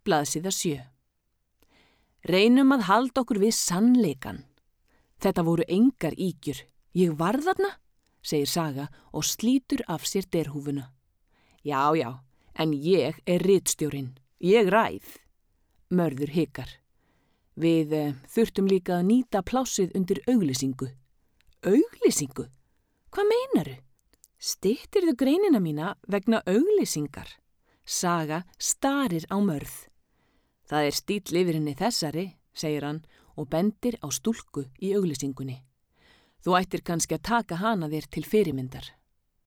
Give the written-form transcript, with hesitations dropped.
blaðsíða 7. Reynum að halda okkur við sannleikan. Þetta voru engar ýkjur. Ég var þarna, segir Saga og slítur af sér derhúfuna. Já, en ég er ritstjórinn. Ég ræð. Mörður hikar. Við þurftum líka að nýta plássið undir auglýsingu. Auglýsingu? Hvað meinaru? Styttirðu greinina mína vegna auglýsingar? Saga starir á Mörð. Það er stíll yfir henni þessari, segir hann og bendir á stúlku í auglýsingunni. Þú ættir kannski að taka hana þér til fyrirmyndar.